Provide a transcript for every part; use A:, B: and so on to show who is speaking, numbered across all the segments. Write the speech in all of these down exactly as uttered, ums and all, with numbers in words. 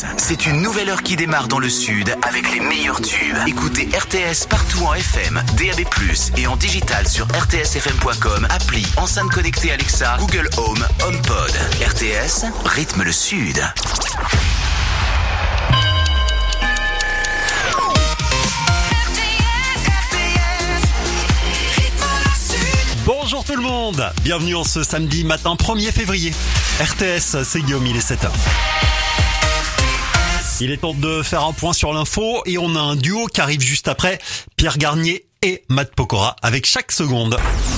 A: C'est une nouvelle heure qui démarre dans le sud avec les meilleurs tubes. Écoutez R T S partout en F M, D A B plus, et en digital sur r t s f m point com, appli, enceinte connectée Alexa, Google Home, HomePod. R T S, rythme le sud.
B: Bonjour tout le monde, bienvenue en ce samedi matin premier février. R T S, c'est Guillaume, il est sept heures. Il est temps de faire un point sur l'info et on a un duo qui arrive juste après, Pierre Garnier et Matt Pokora, avec chaque seconde.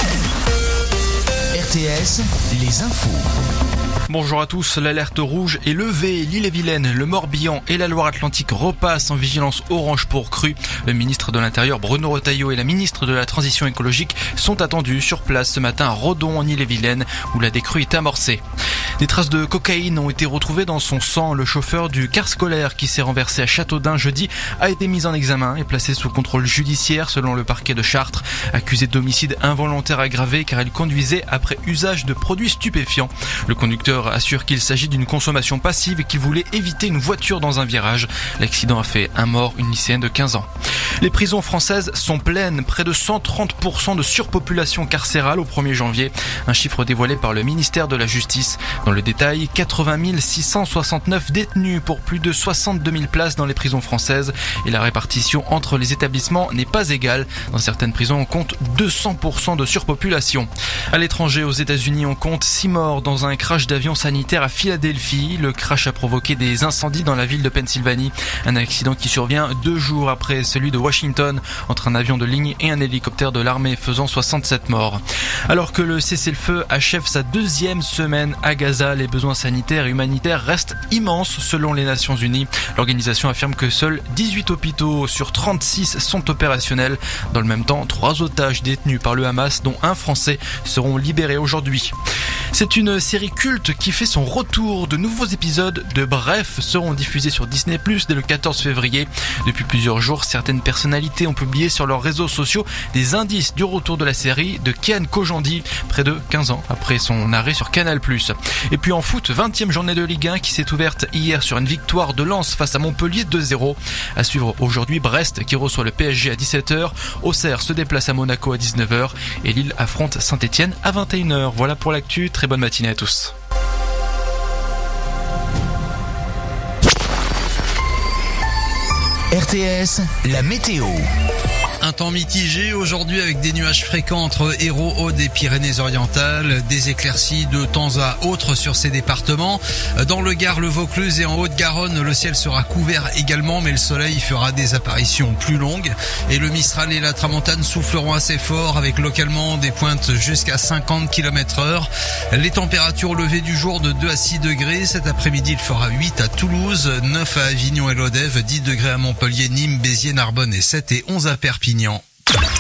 A: R T S, les infos.
C: Bonjour à tous, l'alerte rouge est levée. L'Ille-et-Vilaine, le Morbihan et la Loire-Atlantique repassent en vigilance orange pour crue. Le ministre de l'Intérieur Bruno Retailleau et la ministre de la Transition écologique sont attendus sur place ce matin à Redon en Ille-et-Vilaine où la décrue est amorcée. Des traces de cocaïne ont été retrouvées dans son sang. Le chauffeur du car scolaire qui s'est renversé à Châteaudun jeudi a été mis en examen et placé sous contrôle judiciaire selon le parquet de Chartres. Accusé d'homicide involontaire aggravé car il conduisait après usage de produits stupéfiants. Le conducteur assure qu'il s'agit d'une consommation passive et qu'il voulait éviter une voiture dans un virage. L'accident a fait un mort, une lycéenne de quinze ans. Les prisons françaises sont pleines, près de cent trente pour cent de surpopulation carcérale au premier janvier, un chiffre dévoilé par le ministère de la Justice. Dans le détail, quatre-vingt mille six cent soixante-neuf détenus pour plus de soixante-deux mille places dans les prisons françaises et la répartition entre les établissements n'est pas égale. Dans certaines prisons, on compte deux cents pour cent de surpopulation. À l'étranger, aux États-Unis, on compte six morts dans un crash d'avion sanitaire à Philadelphie. Le crash a provoqué des incendies dans la ville de Pennsylvanie. Un accident qui survient deux jours après celui de Washington entre un avion de ligne et un hélicoptère de l'armée faisant soixante-sept morts. Alors que le cessez-le-feu achève sa deuxième semaine à Gaza, les besoins sanitaires et humanitaires restent immenses selon les Nations Unies. L'organisation affirme que seuls dix-huit hôpitaux sur trente-six sont opérationnels. Dans le même temps, trois otages détenus par le Hamas, dont un Français, seront libérés aujourd'hui. C'est une série culte qui fait son retour. De nouveaux épisodes de Bref seront diffusés sur Disney plus, dès le quatorze février. Depuis plusieurs jours, certaines personnalités ont publié sur leurs réseaux sociaux des indices du retour de la série de Kian Kojandi, près de quinze ans après son arrêt sur Canal plus. Et puis en foot, vingtième journée de Ligue un qui s'est ouverte hier sur une victoire de Lens face à Montpellier deux zéro. À suivre aujourd'hui, Brest qui reçoit le P S G à dix-sept heures, Auxerre se déplace à Monaco à dix-neuf heures et Lille affronte Saint-Etienne à vingt et une heures. Voilà pour l'actu, très bonne matinée à tous.
A: R T S, la météo.
D: Un temps mitigé aujourd'hui avec des nuages fréquents entre Hérault, Aude et Pyrénées-Orientales, des éclaircies de temps à autre sur ces départements. Dans le Gard, le Vaucluse et en Haute-Garonne, le ciel sera couvert également, mais le soleil fera des apparitions plus longues. Et le Mistral et la Tramontane souffleront assez fort avec localement des pointes jusqu'à cinquante kilomètres heure. Les températures levées du jour de deux à six degrés. Cet après-midi, il fera huit à Toulouse, neuf à Avignon et Lodève, dix degrés à Montpellier, Nîmes, Béziers, Narbonne et sept et onze à Perpignan.